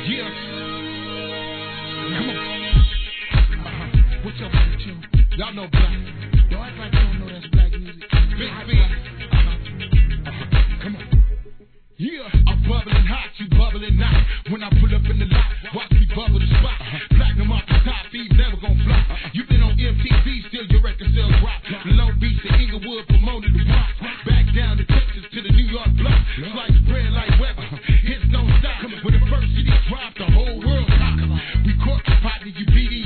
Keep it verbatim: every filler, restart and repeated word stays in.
Yeah. Come on. Uh-huh. What's up, man, Tim? Y'all know black. Yo, act like you don't know that's black music. Big B. Uh-huh. Uh-huh. Come on. Yeah, I'm bubbling hot, you bubbling not. When I pull up in the lot, watch me bubble the spot. Uh-huh. Platinum off the top, these never gon' flop. Uh-huh. You been on M T V, still your record sales rock. Long Beach to Inglewood promoted the rock. Back down to Texas to the New York block. Slice bread like Weber, hits don't stop. When the first city dropped, the whole world stopped. We caught the pot, did you beat it?